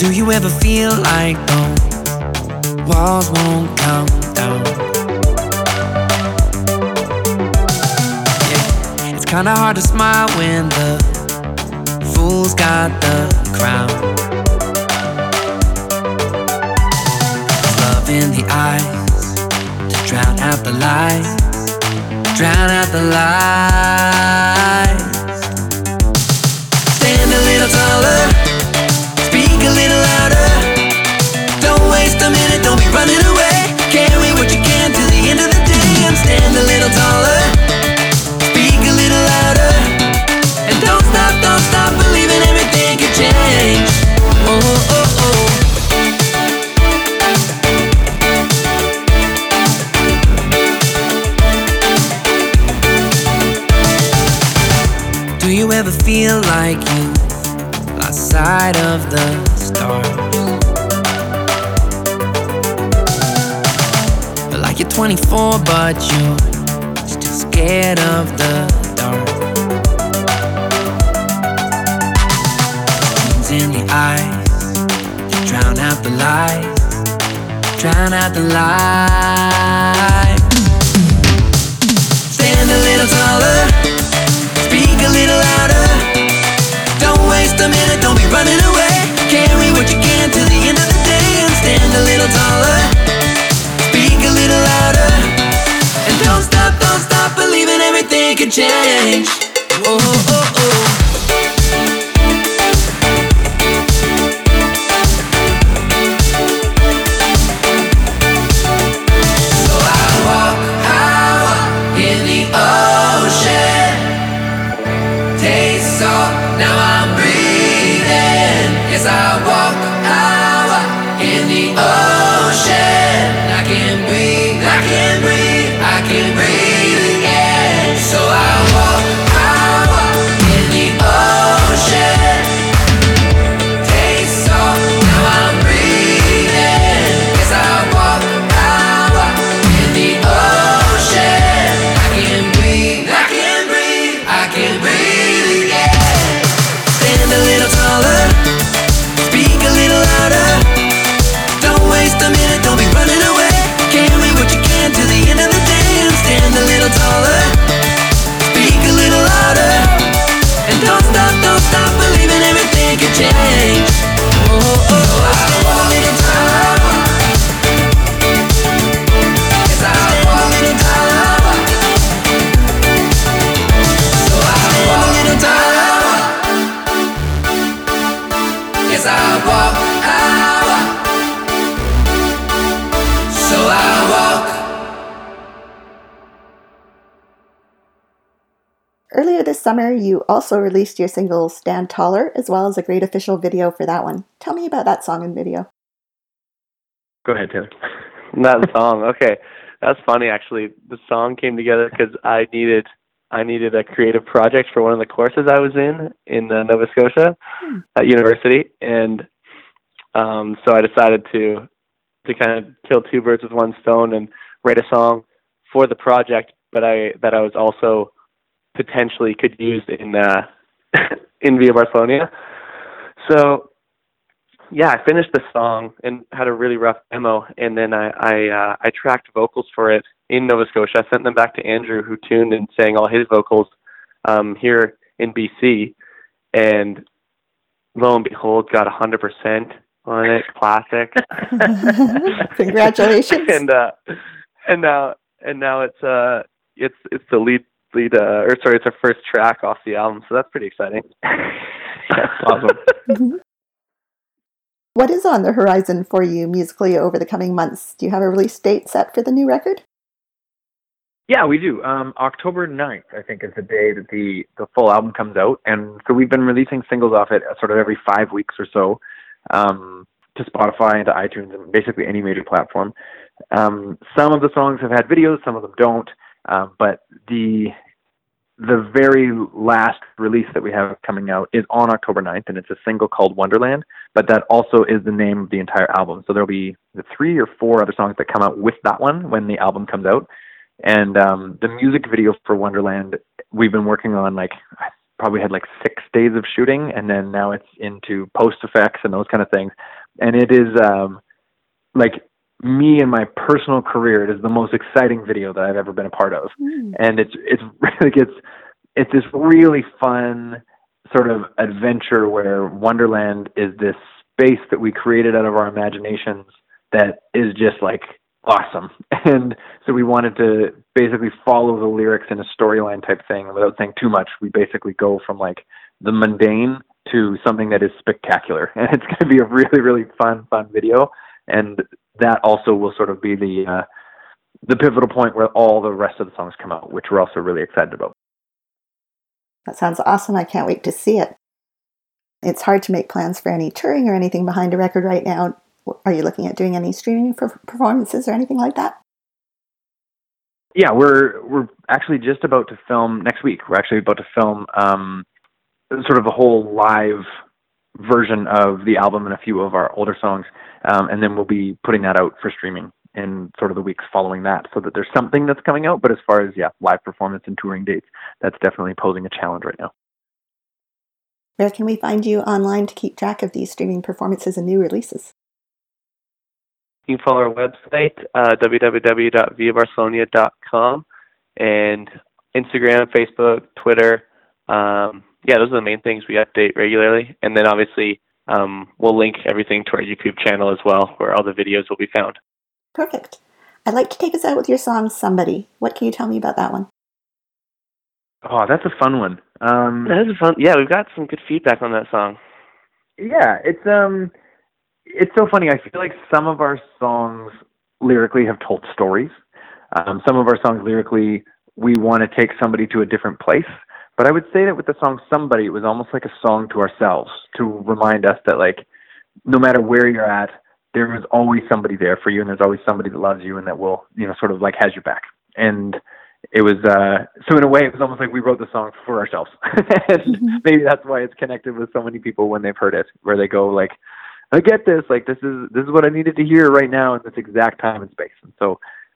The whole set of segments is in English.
Do you ever feel like the walls won't come down? Yeah, it's kinda hard to smile when the fool's got the crown. There's love in the eyes to drown out the lies, drown out the lies. Stand a little taller, speak a little louder. Don't waste a minute, don't be running away. Carry what you can to the end of the day. And stand a little taller, speak a little louder. And don't stop believing everything can change. Oh, oh, oh. Do you ever feel like you lost sight of the stars? Like you're 24 but you're still scared of the dark. Dreams in the eyes to drown out the lies, drown out the lies. Stand a little taller, speak a little louder. Don't waste a minute, don't be running away. Carry what you can to the end of the day. And stand a little taller, speak a little louder. And don't stop believing everything can change. Oh, oh, oh. So I walk out in the ocean. Taste salt, now I'm breathing. Yes, I walk out in the ocean. I can breathe, I can breathe, I can breathe again. So I walk out in the ocean. Taste salt, now I'm breathing. Yes, I walk out in the ocean. I can breathe, I can breathe, I can breathe again. Stand a little taller, speak a little louder. Don't waste a minute, don't be running away. Carry what you can to the end of the day. And stand a little taller, speak a little louder. And don't stop believing everything can change. Oh, oh, oh. I walk a little taller. Yes, I walk a little taller. So I walk a little taller. Yes, I walk out. So I walk. Earlier this summer, you also released your single Stand Taller, as well as a great official video for that one. Tell me about that song and video. Go ahead, Taylor. That song, okay. That's funny, actually. The song came together because I needed a creative project for one of the courses I was in Nova Scotia at university, and so I decided to kind of kill two birds with one stone and write a song for the project, but that I was also potentially could use in Via Barcelonia. So yeah, I finished the song and had a really rough demo, and then I tracked vocals for it in Nova Scotia. I sent them back to Andrew, who tuned and sang all his vocals here in BC, and lo and behold, got 100% on it. Classic. Congratulations. and now it's the lead it's our first track off the album, so that's pretty exciting. Awesome. Mm-hmm. What is on the horizon for you musically over the coming months? Do you have a release date set for the new record? Yeah, we do. October 9th, I think, is the day that the full album comes out. And so we've been releasing singles off it sort of every 5 weeks or so to Spotify and to iTunes and basically any major platform. Some of the songs have had videos, some of them don't. But the very last release that we have coming out is on October 9th, and it's a single called Wonderland, but that also is the name of the entire album. So there'll be 3 or 4 other songs that come out with that one when the album comes out. And the music video for Wonderland, we've been working on like probably had like 6 days of shooting, and then now it's into post effects and those kind of things. And it is like me in my personal career, it is the most exciting video that I've ever been a part of. And it's really it's this really fun sort of adventure where Wonderland is this space that we created out of our imaginations that is just like awesome. And so we wanted to basically follow the lyrics in a storyline type thing. And without saying too much, we basically go from like the mundane to something that is spectacular. And it's going to be a really, really fun video. And that also will sort of be the pivotal point where all the rest of the songs come out, which we're also really excited about. That sounds awesome. I can't wait to see it. It's hard to make plans for any touring or anything behind a record right now. Are you looking at doing any streaming performances or anything like that? Yeah, we're actually just about to film next week. We're actually about to film sort of a whole live version of the album and a few of our older songs, and then we'll be putting that out for streaming in sort of the weeks following that, so that there's something that's coming out. But as far as live performance and touring dates, that's definitely posing a challenge right now. Where can we find you online to keep track of these streaming performances and new releases? You can follow our website, www.viabarcelonia.com, and Instagram, Facebook, Twitter. Those are the main things we update regularly. And then obviously we'll link everything to our YouTube channel as well, where all the videos will be found. Perfect. I'd like to take us out with your song, Somebody. What can you tell me about that one? Oh, that's a fun one. That is fun. Yeah, we've got some good feedback on that song. Yeah, it's so funny. I feel like some of our songs lyrically have told stories. Some of our songs lyrically, we want to take somebody to a different place. But I would say that with the song Somebody, it was almost like a song to ourselves to remind us that, like, no matter where you're at, there is always somebody there for you, and there's always somebody that loves you and that will, sort of like has your back. And it was, so in a way, it was almost like we wrote the song for ourselves. And maybe that's why it's connected with so many people when they've heard it, where they go like, I get this, like, this is what I needed to hear right now in this exact time and space. And so,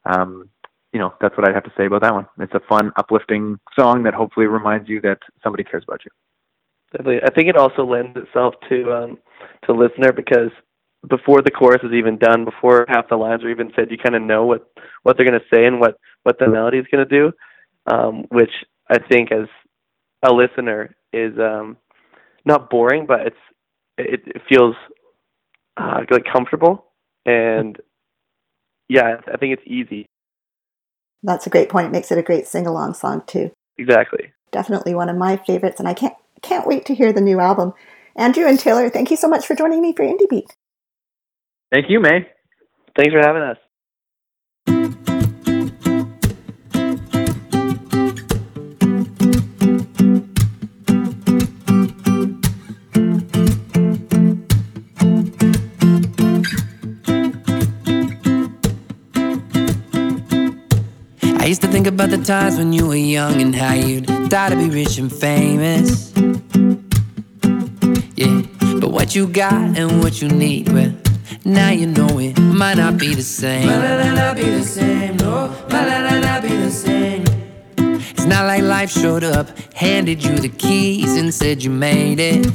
that's what I'd have to say about that one. It's a fun, uplifting song that hopefully reminds you that somebody cares about you. Definitely. I think it also lends itself to listener, because before the chorus is even done, before half the lines are even said, you kind of know what they're going to say and what the melody is going to do, which I think as a listener is not boring, but it feels like comfortable, and I think it's easy. That's a great point. It makes it a great sing-along song too. Exactly. Definitely one of my favorites, and I can't wait to hear the new album. Andrew and Taylor, thank you so much for joining me for Indie Beat. Thank you, May. Thanks for having us. I used to think about the times when you were young and how you'd die to be rich and famous. Yeah, but what you got and what you need, well, now you know it might not be the same. Might not be the same, no, might not be the same. It's not like life showed up, handed you the keys and said you made it.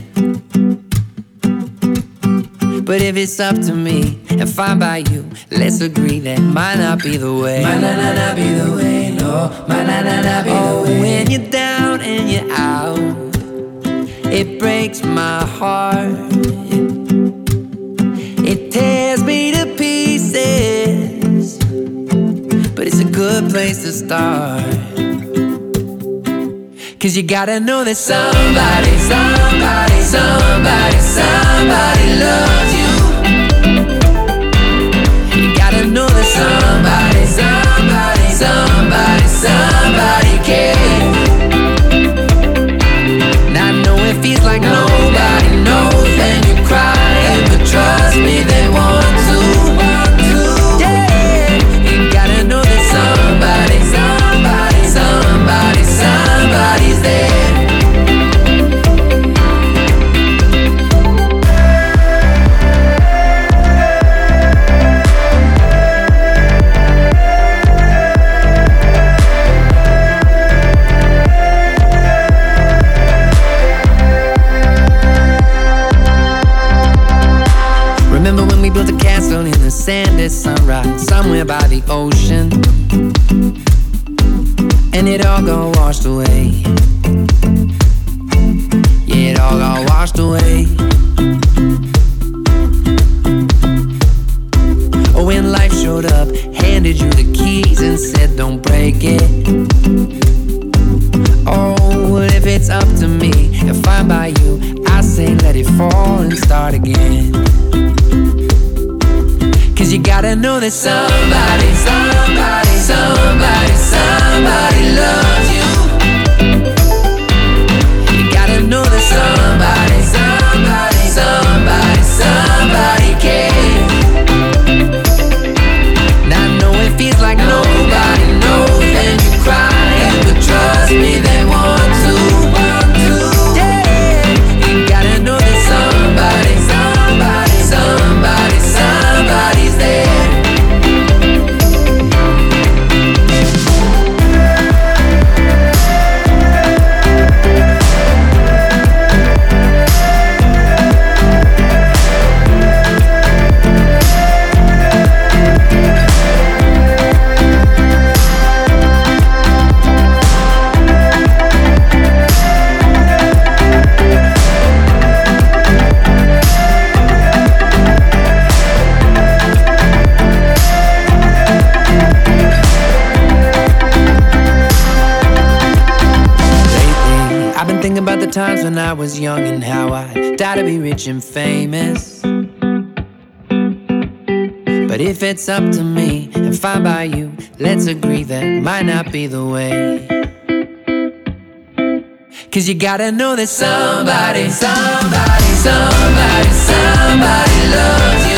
But if it's up to me, if I'm by you, let's agree that might not be the way. Might not be the way, no, might not be the way. When you're down and you're out, it breaks my heart. It tears me to pieces, but it's a good place to start. 'Cause you gotta know that somebody loves you. You gotta know that somebody cares. And I know it feels like nobody knows when you're crying, but trust me, they want to. Yeah, you gotta know that somebody's there. spot somewhere by the ocean, and it all got washed away. Yeah, it all got washed away. Oh, when life showed up, handed you the keys and said don't break it. Oh, well, if it's up to me, if I'm by you, I say let it fall and start again. Cause you gotta know that somebody, somebody, somebody, somebody loves you. You gotta know that somebody, somebody, somebody, somebody cares. Now I know it feels like nobody knows, and you're crying, but trust me, they want to, yeah. You gotta know that somebody, somebody, somebody, somebody's there. Thinking about the times when I was young and how I'd die to be rich and famous. But if it's up to me, if I'm by you, let's agree that might not be the way. Cause you gotta know that somebody, somebody, somebody, somebody loves you.